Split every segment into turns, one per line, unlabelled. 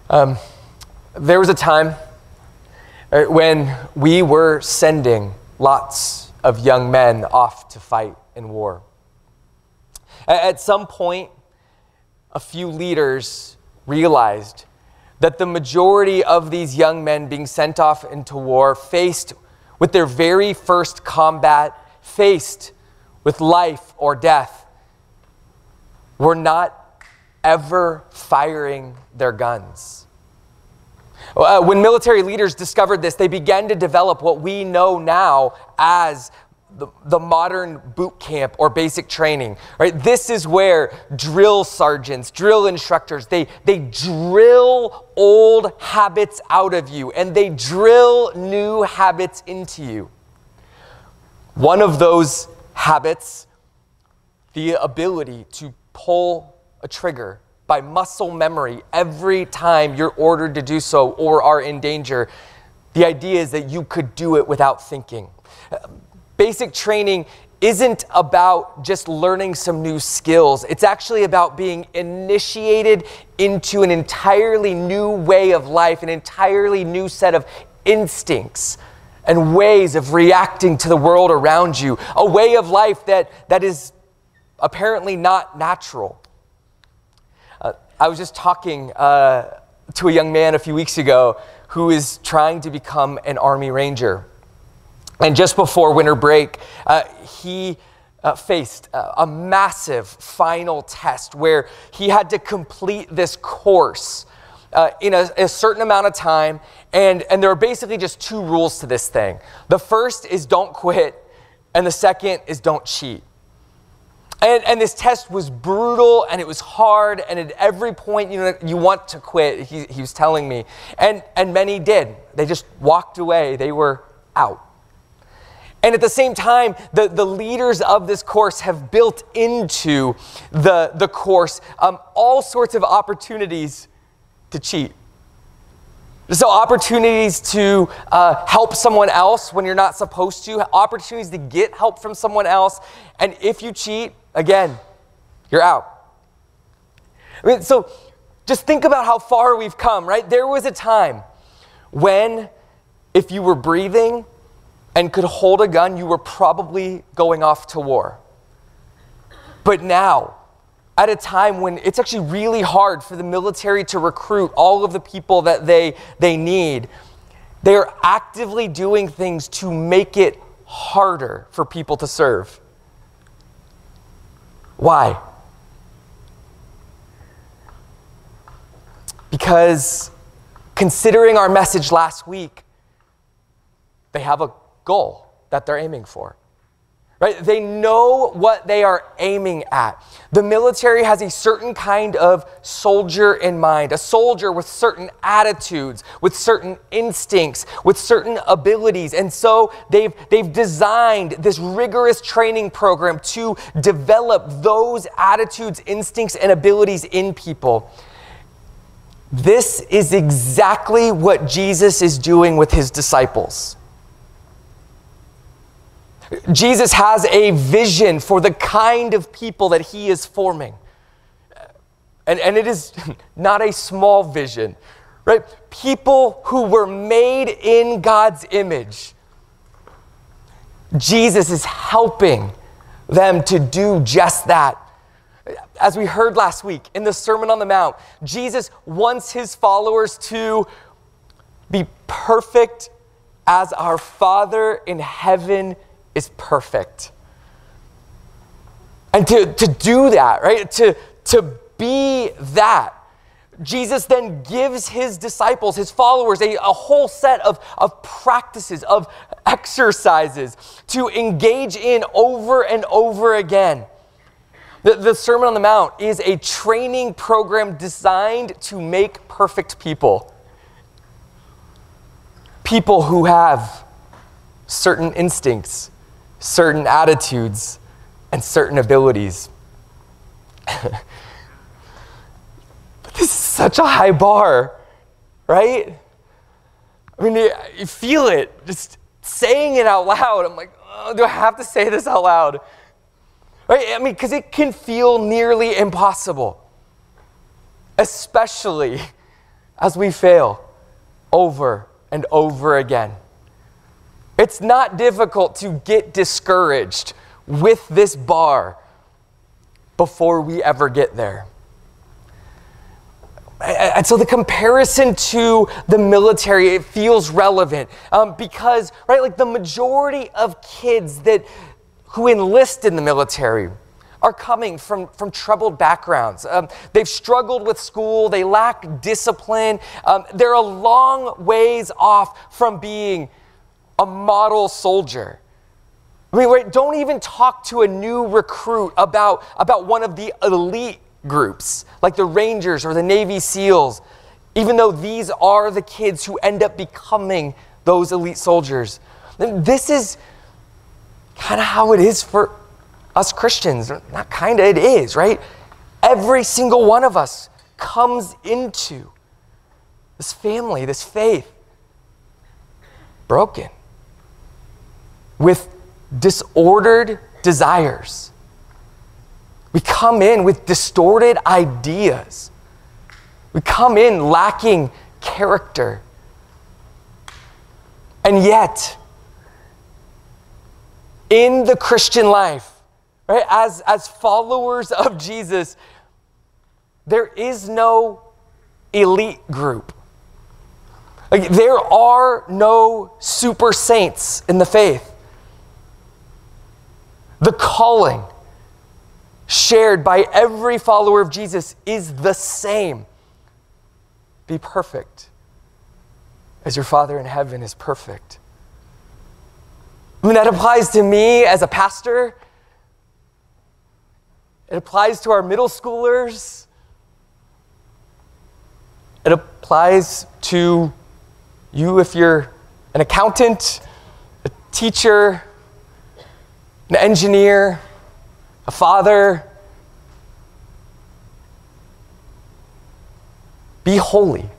There was a time when we were sending lots of young men off to fight in war. At some point, a few leaders realized that the majority of these young men being sent off into war, faced with their very first combat, faced with life or death, were not ever firing their guns. When military leaders discovered this, they began to develop what we know now as the modern boot camp or basic training. Right? This is where drill sergeants, drill instructors, they drill old habits out of you and they drill new habits into you. One of those habits, the ability to pull a trigger by muscle memory every time you're ordered to do so or are in danger. The idea is that you could do it without thinking. Basic training isn't about just learning some new skills. It's actually about being initiated into an entirely new way of life, an entirely new set of instincts and ways of reacting to the world around you, a way of life that is apparently not natural. I was just talking to a young man a few weeks ago who is trying to become an Army Ranger. And just before winter break, he faced a massive final test where he had to complete this course in a certain amount of time. And there are basically just two rules to this thing. The first is don't quit, and the second is don't cheat. And this test was brutal, and it was hard, and at every point, you want to quit, he was telling me. And many did. They just walked away. They were out. And at the same time, the leaders of this course have built into the course all sorts of opportunities to cheat. So opportunities to help someone else when you're not supposed to, opportunities to get help from someone else, and if you cheat, again, you're out. I mean, so just think about how far we've come, right? There was a time when if you were breathing and could hold a gun, you were probably going off to war. But now, at a time when it's actually really hard for the military to recruit all of the people that they need, they are actively doing things to make it harder for people to serve. Why? Because considering our message last week, they have a goal that they're aiming for. Right? They know what they are aiming at. The military has a certain kind of soldier in mind, a soldier with certain attitudes, with certain instincts, with certain abilities. And so they've designed this rigorous training program to develop those attitudes, instincts, and abilities in people. This is exactly what Jesus is doing with his disciples. Jesus has a vision for the kind of people that he is forming. And it is not a small vision, right? People who were made in God's image. Jesus is helping them to do just that. As we heard last week in the Sermon on the Mount, Jesus wants his followers to be perfect as our Father in heaven is perfect. And to do that, right? To be that, Jesus then gives his disciples, his followers, a whole set of practices, of exercises to engage in over and over again. The Sermon on the Mount is a training program designed to make perfect people. People who have certain instincts, certain attitudes, and certain abilities. But this is such a high bar, right? I mean, you feel it, just saying it out loud. I'm like, oh, do I have to say this out loud? Right? I mean, because it can feel nearly impossible, especially as we fail over and over again. It's not difficult to get discouraged with this bar before we ever get there. And so the comparison to the military, it feels relevant because, right, like the majority of kids who enlist in the military are coming from troubled backgrounds. They've struggled with school. They lack discipline. They're a long ways off from being a model soldier. I mean, right, don't even talk to a new recruit about one of the elite groups, like the Rangers or the Navy SEALs, even though these are the kids who end up becoming those elite soldiers. This is kind of how it is for us Christians. Not kind of, it is, right? Every single one of us comes into this family, this faith, broken, with disordered desires. We come in with distorted ideas. We come in lacking character. And yet, in the Christian life, right, as followers of Jesus, there is no elite group. Like, there are no super saints in the faith. The calling shared by every follower of Jesus is the same. Be perfect as your Father in heaven is perfect. I mean, that applies to me as a pastor. It applies to our middle schoolers. It applies to you if you're an accountant, a teacher, an engineer, a father. Be holy.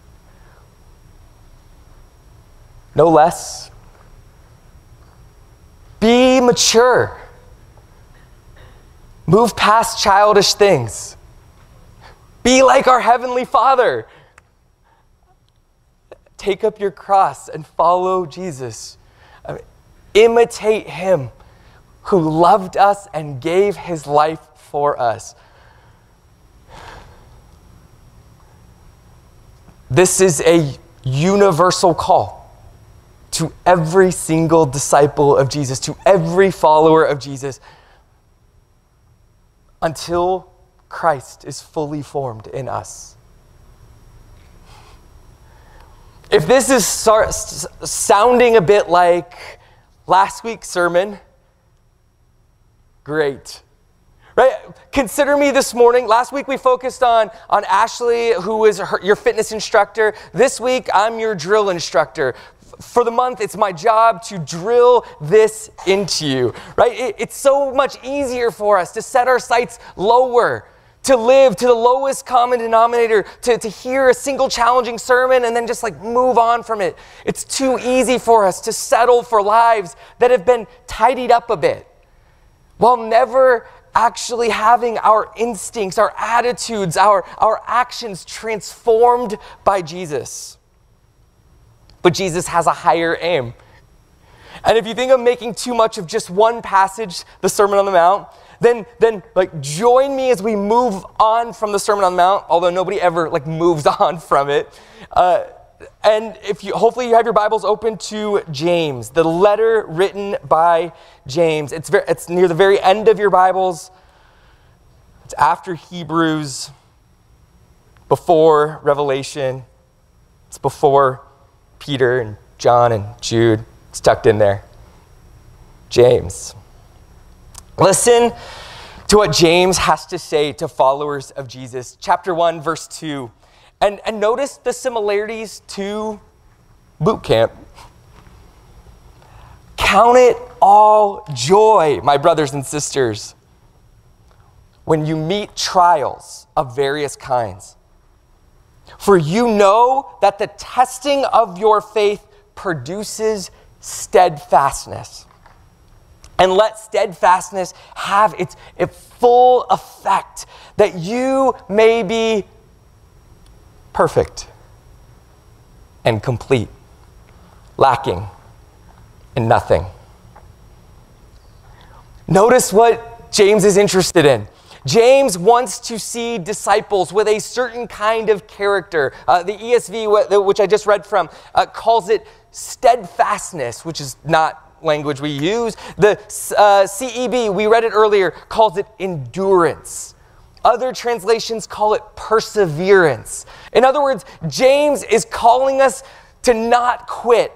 No less. Be mature. Move past childish things. Be like our Heavenly Father. Take up your cross and follow Jesus. Imitate Him who loved us and gave His life for us. This is a universal call to every single disciple of Jesus, to every follower of Jesus, until Christ is fully formed in us. If this is sounding a bit like last week's sermon, great. Right? Consider me this morning. Last week we focused on Ashley, who is your fitness instructor. This week I'm your drill instructor. For the month, it's my job to drill this into you. Right? It's so much easier for us to set our sights lower, to live to the lowest common denominator, to hear a single challenging sermon and then just like move on from it. It's too easy for us to settle for lives that have been tidied up a bit, while never actually having our instincts, our attitudes, our actions transformed by Jesus. But Jesus has a higher aim. And if you think I'm making too much of just one passage, the Sermon on the Mount, then like join me as we move on from the Sermon on the Mount, although nobody ever like moves on from it. And hopefully you have your Bibles open to James, the letter written by James. It's near the very end of your Bibles. It's after Hebrews, before Revelation. It's before Peter and John and Jude. It's tucked in there. James. Listen to what James has to say to followers of Jesus. Chapter 1, verse 2. And notice the similarities to boot camp. Count it all joy, my brothers and sisters, when you meet trials of various kinds. For you know that the testing of your faith produces steadfastness. And let steadfastness have its full effect, that you may be perfect and complete, lacking in nothing. Notice what James is interested in. James wants to see disciples with a certain kind of character. The ESV, which I just read from, calls it steadfastness, which is not language we use. The CEB, we read it earlier, calls it endurance. Other translations call it perseverance. In other words, James is calling us to not quit.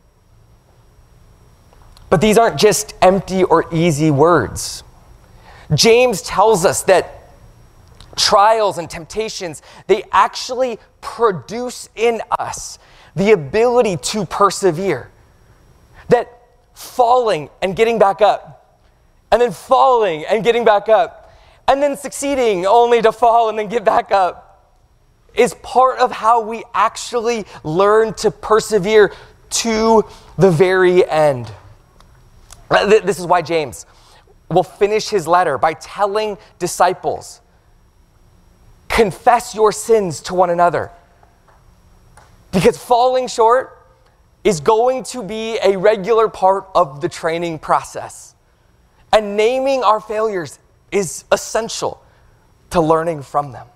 But these aren't just empty or easy words. James tells us that trials and temptations, they actually produce in us the ability to persevere. That falling and getting back up, and then falling and getting back up, and then succeeding only to fall and then get back up is part of how we actually learn to persevere to the very end. This is why James will finish his letter by telling disciples, confess your sins to one another. Because falling short is going to be a regular part of the training process. And naming our failures is essential to learning from them.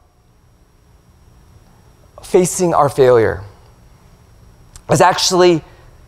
Facing our failure is actually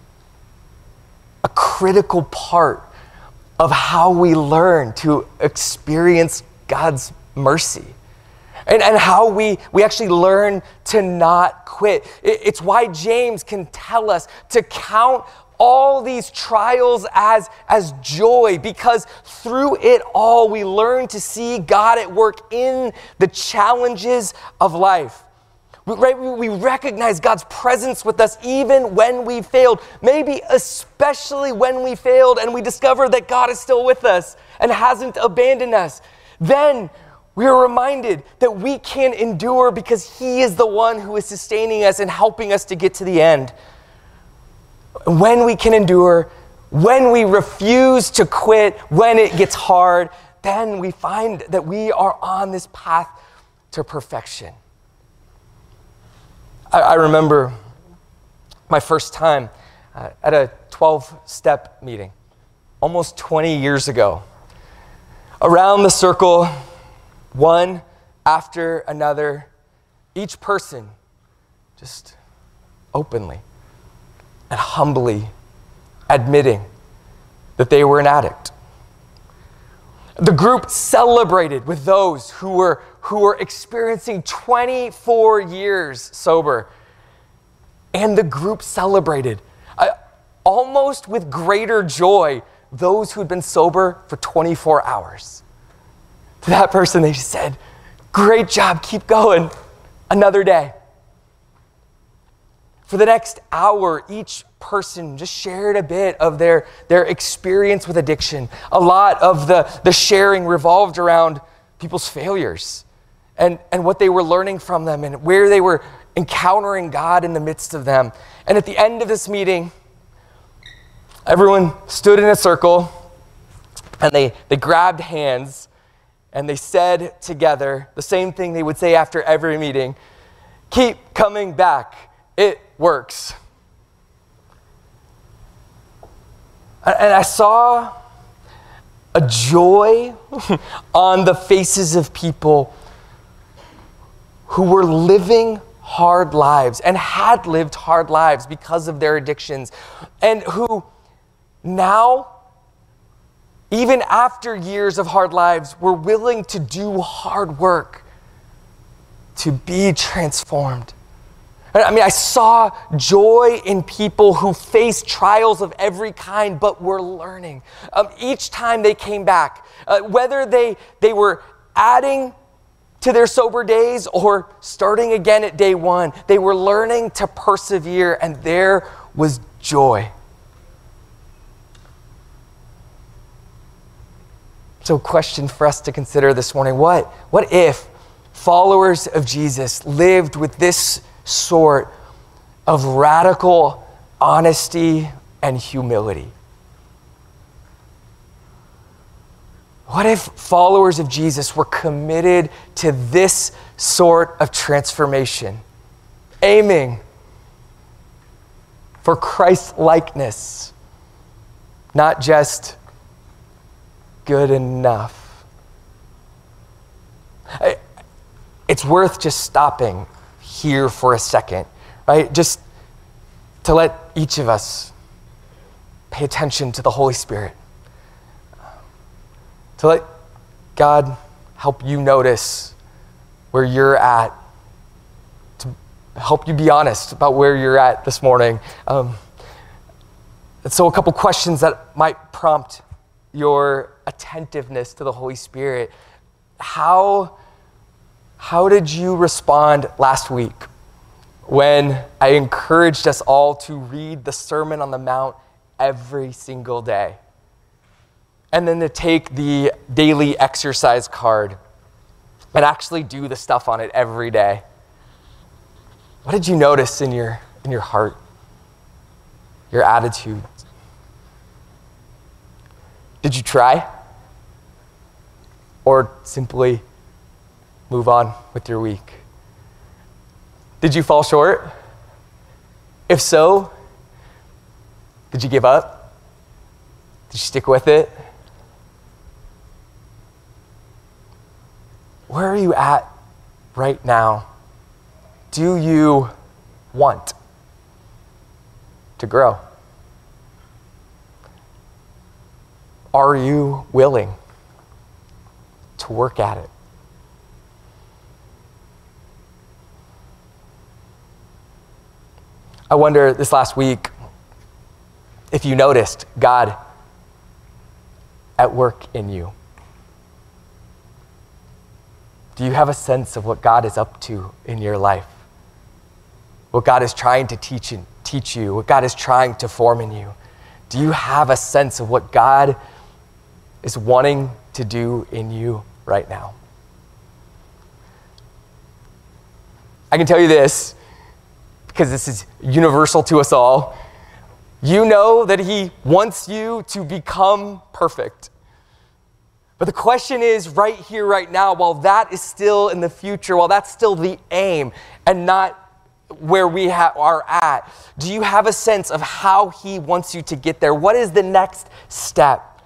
a critical part of how we learn to experience God's mercy. And how we actually learn to not quit. It's why James can tell us to count all these trials as joy, because through it all we learn to see God at work in the challenges of life. We recognize God's presence with us even when we failed, maybe especially when we failed and we discover that God is still with us and hasn't abandoned us. Then we are reminded that we can endure because He is the one who is sustaining us and helping us to get to the end. When we can endure, when we refuse to quit, when it gets hard, then we find that we are on this path to perfection. I remember my first time at a 12-step meeting, almost 20 years ago. Around the circle, one after another, each person just openly and humbly admitting that they were an addict. The group celebrated with those who were experiencing 24 years sober. And the group celebrated, almost with greater joy, those who had been sober for 24 hours. To that person, they just said, "Great job, keep going, another day." For the next hour, each person just shared a bit of their experience with addiction. A lot of the sharing revolved around people's failures and what they were learning from them and where they were encountering God in the midst of them. And at the end of this meeting, everyone stood in a circle and they grabbed hands and they said together the same thing they would say after every meeting: "Keep coming back. It works." And I saw a joy on the faces of people who were living hard lives and had lived hard lives because of their addictions, and who now, even after years of hard lives, were willing to do hard work to be transformed. I mean, I saw joy in people who faced trials of every kind, but were learning. Each time they came back, whether they were adding to their sober days or starting again at day one, they were learning to persevere, and there was joy. So, question for us to consider this morning: what if followers of Jesus lived with this sort of radical honesty and humility? What if followers of Jesus were committed to this sort of transformation, aiming for Christ-likeness, not just good enough. It's worth just stopping here for a second, right? Just to let each of us pay attention to the Holy Spirit. To let God help you notice where you're at. To help you be honest about where you're at this morning. And so a couple questions that might prompt your attentiveness to the Holy Spirit. How did you respond last week when I encouraged us all to read the Sermon on the Mount every single day? And then to take the daily exercise card and actually do the stuff on it every day. What did you notice in your heart, your attitude? Did you try? Or simply move on with your week? Did you fall short? If so, did you give up? Did you stick with it? Where are you at right now? Do you want to grow? Are you willing to work at it? I wonder this last week if you noticed God at work in you. Do you have a sense of what God is up to in your life? What God is trying to teach you, what God is trying to form in you? Do you have a sense of what God is wanting to do in you right now? I can tell you this, because this is universal to us all. You know that He wants you to become perfect. But the question is right here, right now, while that is still in the future, while that's still the aim and not where we are at, do you have a sense of how He wants you to get there? What is the next step?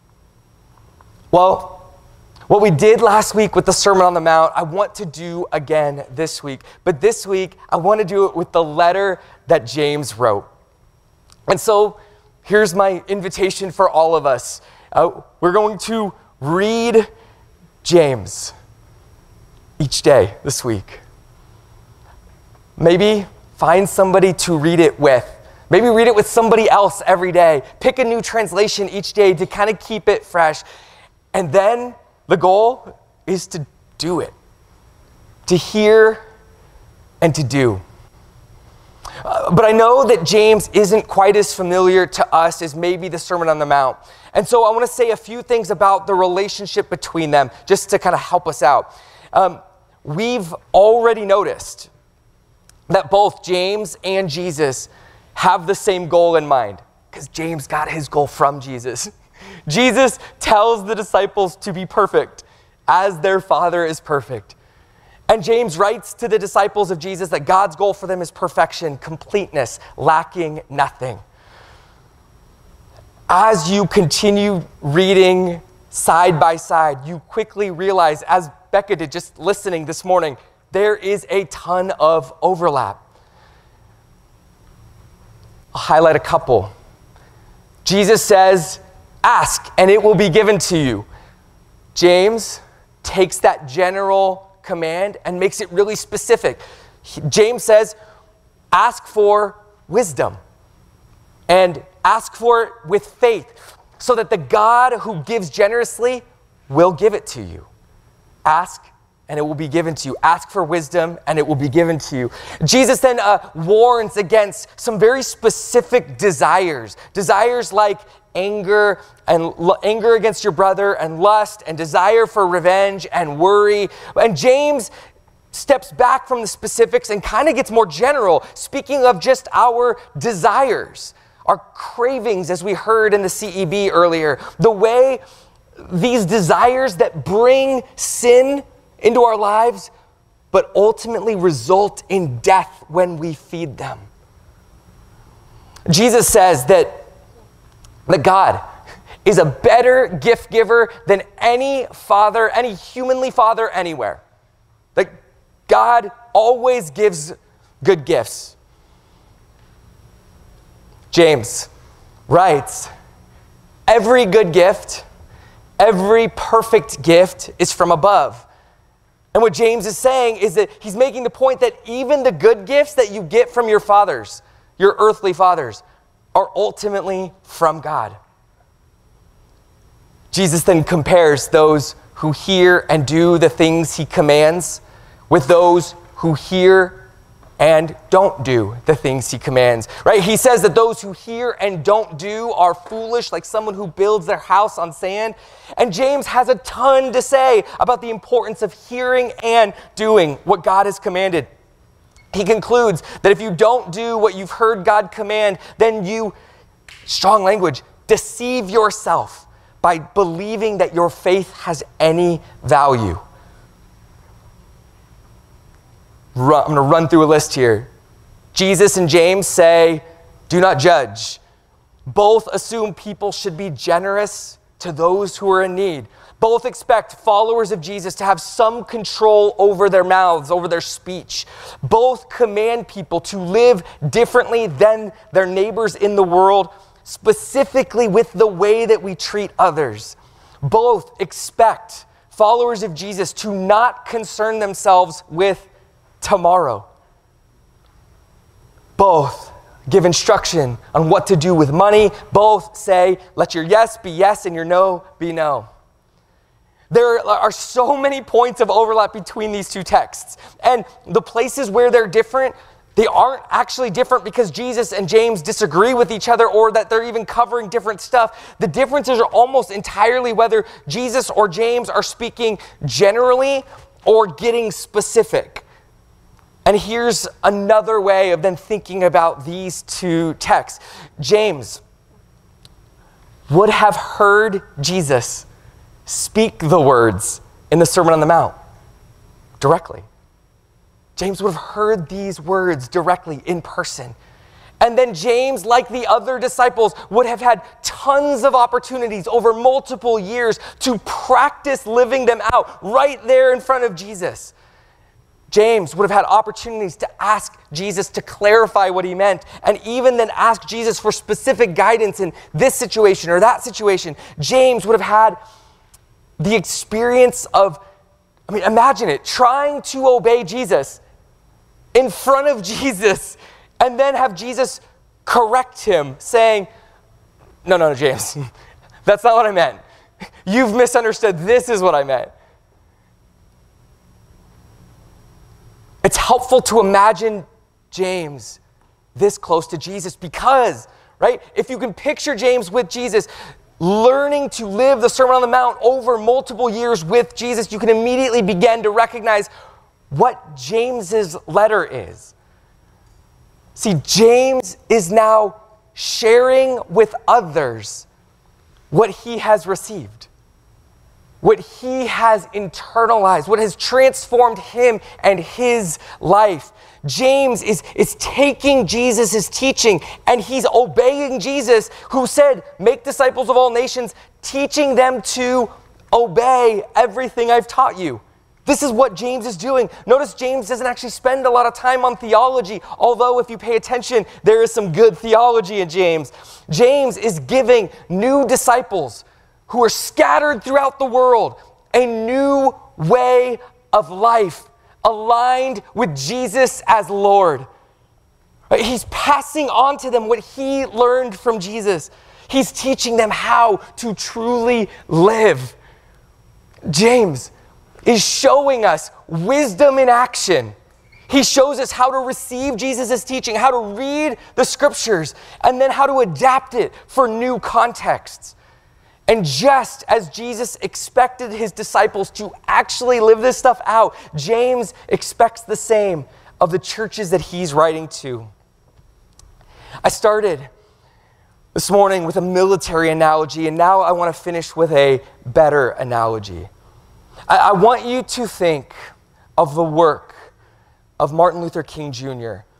Well, what we did last week with the Sermon on the Mount, I want to do again this week. But this week, I want to do it with the letter that James wrote. And so here's my invitation for all of us. We're going to read James each day this week. Maybe find somebody to read it with. Maybe read it with somebody else every day. Pick a new translation each day to kind of keep it fresh. And then the goal is to do it, to hear and to do. But I know that James isn't quite as familiar to us as maybe the Sermon on the Mount. And so I want to say a few things about the relationship between them, just to kind of help us out. We've already noticed that both James and Jesus have the same goal in mind, because James got his goal from Jesus. Jesus tells the disciples to be perfect as their Father is perfect. And James writes to the disciples of Jesus that God's goal for them is perfection, completeness, lacking nothing. As you continue reading side by side, you quickly realize, as Becca did just listening this morning, there is a ton of overlap. I'll highlight a couple. Jesus says, "Ask, and it will be given to you." James takes that general command and makes it really specific. James says, ask for wisdom and ask for it with faith so that the God who gives generously will give it to you. Ask and it will be given to you. Ask for wisdom and it will be given to you. Jesus then warns against some very specific desires. Desires like anger against your brother and lust and desire for revenge and worry. And James steps back from the specifics and kind of gets more general, speaking of just our desires, our cravings, as we heard in the CEB earlier, the way these desires that bring sin into our lives, but ultimately result in death when we feed them. Jesus says that God is a better gift giver than any father, any humanly father anywhere. Like, God always gives good gifts. James writes, every good gift, every perfect gift is from above. And what James is saying is that he's making the point that even the good gifts that you get from your fathers, your earthly fathers, are ultimately from God. Jesus then compares those who hear and do the things he commands with those who hear and don't do the things he commands, right? He says that those who hear and don't do are foolish, like someone who builds their house on sand. And James has a ton to say about the importance of hearing and doing what God has commanded. He concludes that if you don't do what you've heard God command, then you, strong language, deceive yourself by believing that your faith has any value. I'm going to run through a list here. Jesus and James say, do not judge. Both assume people should be generous to those who are in need. Both expect followers of Jesus to have some control over their mouths, over their speech. Both command people to live differently than their neighbors in the world, specifically with the way that we treat others. Both expect followers of Jesus to not concern themselves with tomorrow. Both give instruction on what to do with money. Both say, let your yes be yes and your no be no. There are so many points of overlap between these two texts. And the places where they're different, they aren't actually different because Jesus and James disagree with each other or that they're even covering different stuff. The differences are almost entirely whether Jesus or James are speaking generally or getting specific. And here's another way of then thinking about these two texts. James would have heard Jesus speak the words in the Sermon on the Mount directly. James would have heard these words directly in person. And then James, like the other disciples, would have had tons of opportunities over multiple years to practice living them out right there in front of Jesus. James would have had opportunities to ask Jesus to clarify what he meant, and even then ask Jesus for specific guidance in this situation or that situation. James would have had the experience of, imagine it, trying to obey Jesus in front of Jesus, and then have Jesus correct him, saying, no, James, that's not what I meant. You've misunderstood. This is what I meant. It's helpful to imagine James this close to Jesus because, right, if you can picture James with Jesus, learning to live the Sermon on the Mount over multiple years with Jesus, you can immediately begin to recognize what James's letter is. See, James is now sharing with others what he has received, what he has internalized, what has transformed him and his life. James is taking Jesus' teaching and he's obeying Jesus, who said, make disciples of all nations, teaching them to obey everything I've taught you. This is what James is doing. Notice James doesn't actually spend a lot of time on theology, although if you pay attention, there is some good theology in James. James is giving new disciples who are scattered throughout the world a new way of life, aligned with Jesus as Lord. He's passing on to them what he learned from Jesus. He's teaching them how to truly live. James is showing us wisdom in action. He shows us how to receive Jesus' teaching, how to read the scriptures, and then how to adapt it for new contexts. And just as Jesus expected his disciples to actually live this stuff out, James expects the same of the churches that he's writing to. I started this morning with a military analogy, and now I want to finish with a better analogy. I want you to think of the work of Martin Luther King Jr.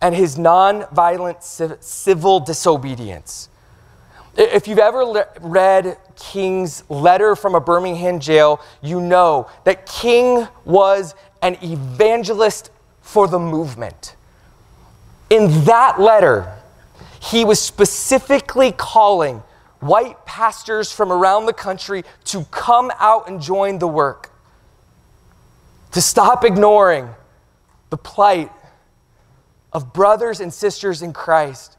and his nonviolent civil disobedience. If you've ever read King's letter from a Birmingham jail, you know that King was an evangelist for the movement. In that letter, he was specifically calling white pastors from around the country to come out and join the work, to stop ignoring the plight of brothers and sisters in Christ.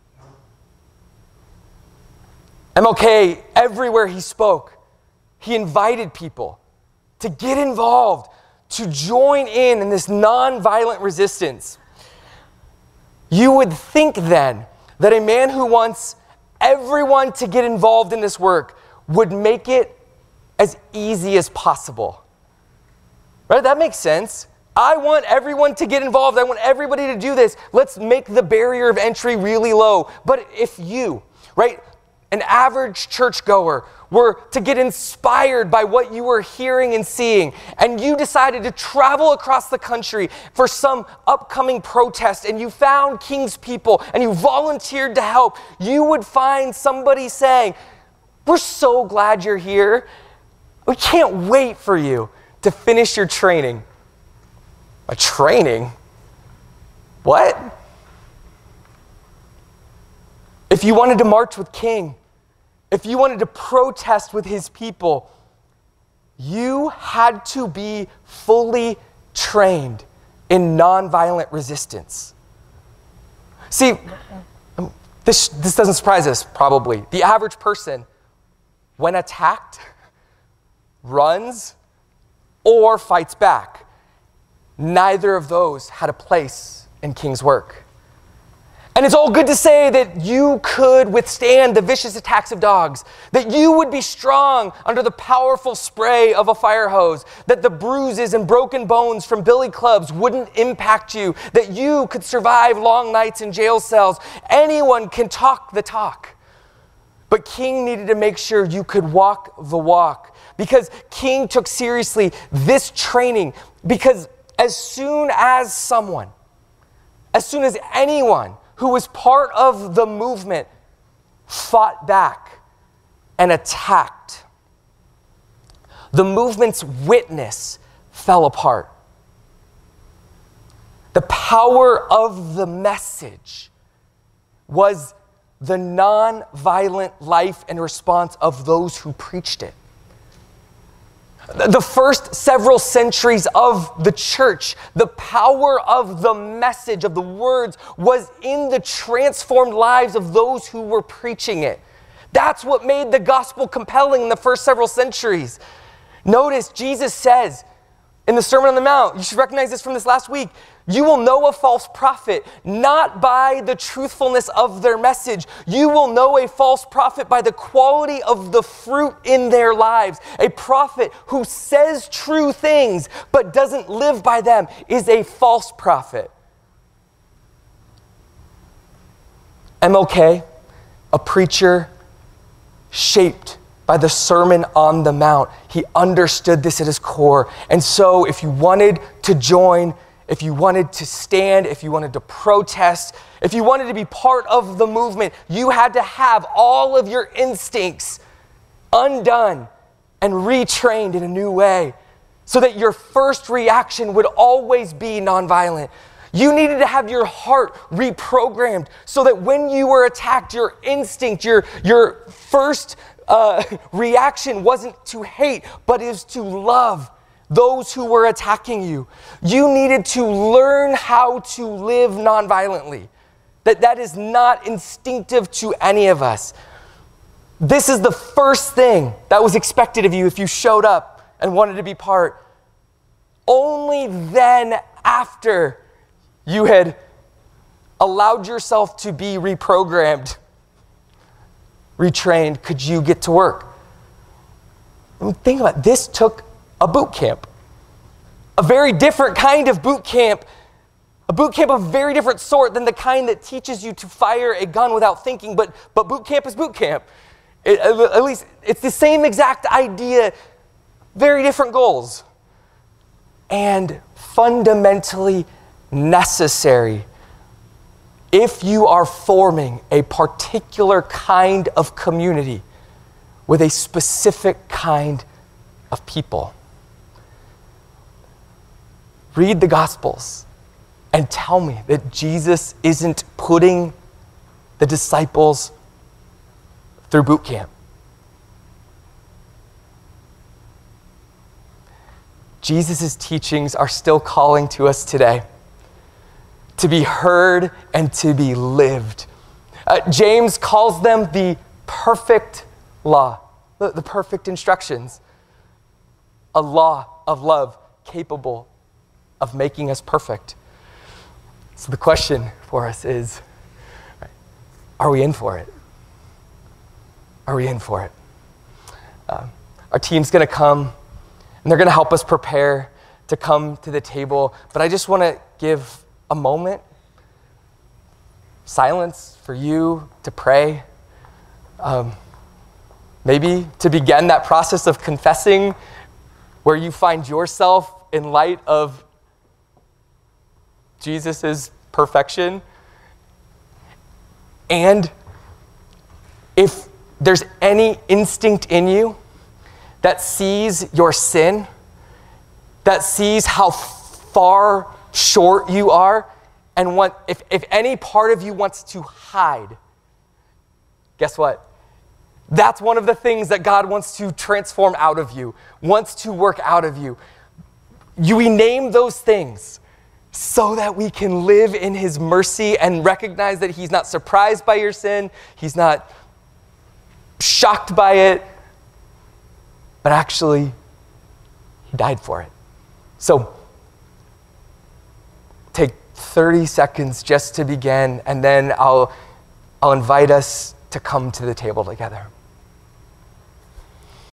MLK, everywhere he spoke, he invited people to get involved, to join in this nonviolent resistance. You would think then that a man who wants everyone to get involved in this work would make it as easy as possible. Right? That makes sense. I want everyone to get involved. I want everybody to do this. Let's make the barrier of entry really low. But if you, right, an average churchgoer, were to get inspired by what you were hearing and seeing, and you decided to travel across the country for some upcoming protest, and you found King's people, and you volunteered to help, you would find somebody saying, "We're so glad you're here. We can't wait for you to finish your training." A training? What? If you wanted to march with King, if you wanted to protest with his people, you had to be fully trained in nonviolent resistance. See, this doesn't surprise us, probably. The average person, when attacked, runs or fights back. Neither of those had a place in King's work. And it's all good to say that you could withstand the vicious attacks of dogs, that you would be strong under the powerful spray of a fire hose, that the bruises and broken bones from billy clubs wouldn't impact you, that you could survive long nights in jail cells. Anyone can talk the talk. But King needed to make sure you could walk the walk, because King took seriously this training, because as soon as anyone who was part of the movement fought back and attacked, the movement's witness fell apart. The power of the message was the nonviolent life and response of those who preached it. The first several centuries of the church, the power of the message, of the words, was in the transformed lives of those who were preaching it. That's what made the gospel compelling in the first several centuries. Notice Jesus says in the Sermon on the Mount, you should recognize this from this last week, you will know a false prophet not by the truthfulness of their message. You will know a false prophet by the quality of the fruit in their lives. A prophet who says true things but doesn't live by them is a false prophet. MLK, a preacher shaped by the Sermon on the Mount. He understood this at his core. And so if you wanted to join, if you wanted to stand, if you wanted to protest, if you wanted to be part of the movement, you had to have all of your instincts undone and retrained in a new way so that your first reaction would always be nonviolent. You needed to have your heart reprogrammed so that when you were attacked, your instinct, your first reaction wasn't to hate, but is to love those who were attacking you. You needed to learn how to live nonviolently. That is not instinctive to any of us. This is the first thing that was expected of you if you showed up and wanted to be part. Only then, after you had allowed yourself to be reprogrammed, retrained, could you get to work. I mean, think about it. This took a boot camp, a very different kind of boot camp, a boot camp of a very different sort than the kind that teaches you to fire a gun without thinking, but boot camp is boot camp. At least it's the same exact idea, very different goals, and fundamentally necessary if you are forming a particular kind of community with a specific kind of people. Read the Gospels and tell me that Jesus isn't putting the disciples through boot camp. Jesus' teachings are still calling to us today to be heard and to be lived. James calls them the perfect law, the perfect instructions, a law of love capable of making us perfect. So the question for us is, are we in for it? Are we in for it? Our team's going to come, and they're going to help us prepare to come to the table. But I just want to give a moment, silence for you to pray. Maybe to begin that process of confessing where you find yourself in light of Jesus' perfection. And if there's any instinct in you that sees your sin, that sees how far short you are, and if any part of you wants to hide, guess what? That's one of the things that God wants to transform out of you, wants to work out of you. We name those things so that we can live in his mercy and recognize that he's not surprised by your sin, he's not shocked by it, but actually, he died for it. So, take 30 seconds just to begin, and then I'll invite us to come to the table together.